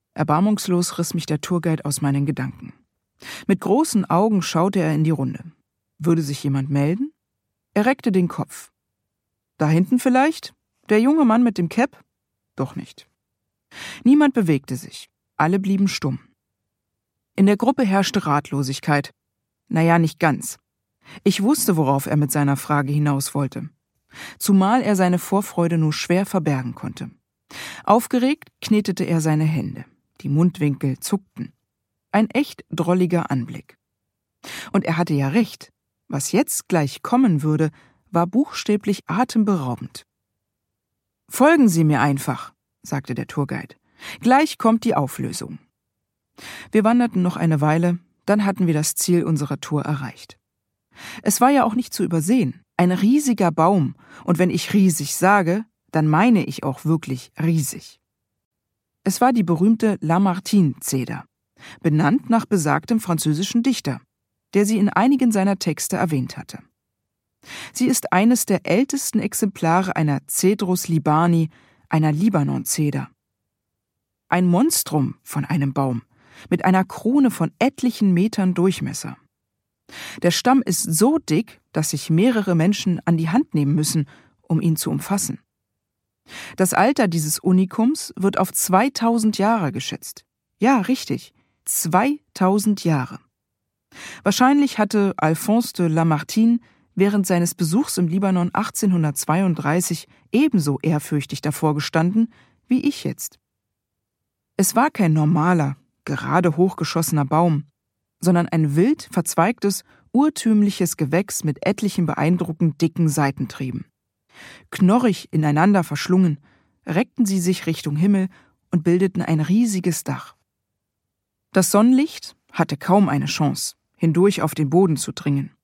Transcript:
Erbarmungslos riss mich der Tourguide aus meinen Gedanken. Mit großen Augen schaute er in die Runde. Würde sich jemand melden? Er reckte den Kopf. Da hinten vielleicht? Der junge Mann mit dem Cap? Doch nicht. Niemand bewegte sich. Alle blieben stumm. In der Gruppe herrschte Ratlosigkeit. Naja, nicht ganz. Ich wusste, worauf er mit seiner Frage hinaus wollte. Zumal er seine Vorfreude nur schwer verbergen konnte. Aufgeregt knetete er seine Hände. Die Mundwinkel zuckten. Ein echt drolliger Anblick. Und er hatte ja recht. Was jetzt gleich kommen würde, war buchstäblich atemberaubend. »Folgen Sie mir einfach«, sagte der Tourguide. »Gleich kommt die Auflösung.« Wir wanderten noch eine Weile, dann hatten wir das Ziel unserer Tour erreicht. Es war ja auch nicht zu übersehen. Ein riesiger Baum. Und wenn ich riesig sage, dann meine ich auch wirklich riesig. Es war die berühmte Lamartine-Zeder, benannt nach besagtem französischen Dichter, der sie in einigen seiner Texte erwähnt hatte. Sie ist eines der ältesten Exemplare einer Cedrus libani, einer Libanon-Zeder. Ein Monstrum von einem Baum, mit einer Krone von etlichen Metern Durchmesser. Der Stamm ist so dick, dass sich mehrere Menschen an die Hand nehmen müssen, um ihn zu umfassen. Das Alter dieses Unikums wird auf 2000 Jahre geschätzt. Ja, richtig, 2000 Jahre. Wahrscheinlich hatte Alphonse de Lamartine während seines Besuchs im Libanon 1832 ebenso ehrfürchtig davor gestanden, wie ich jetzt. Es war kein normaler, gerade hochgeschossener Baum, sondern ein wild verzweigtes, urtümliches Gewächs mit etlichen beeindruckend dicken Seitentrieben. Knorrig ineinander verschlungen, reckten sie sich Richtung Himmel und bildeten ein riesiges Dach. Das Sonnenlicht hatte kaum eine Chance, hindurch auf den Boden zu dringen.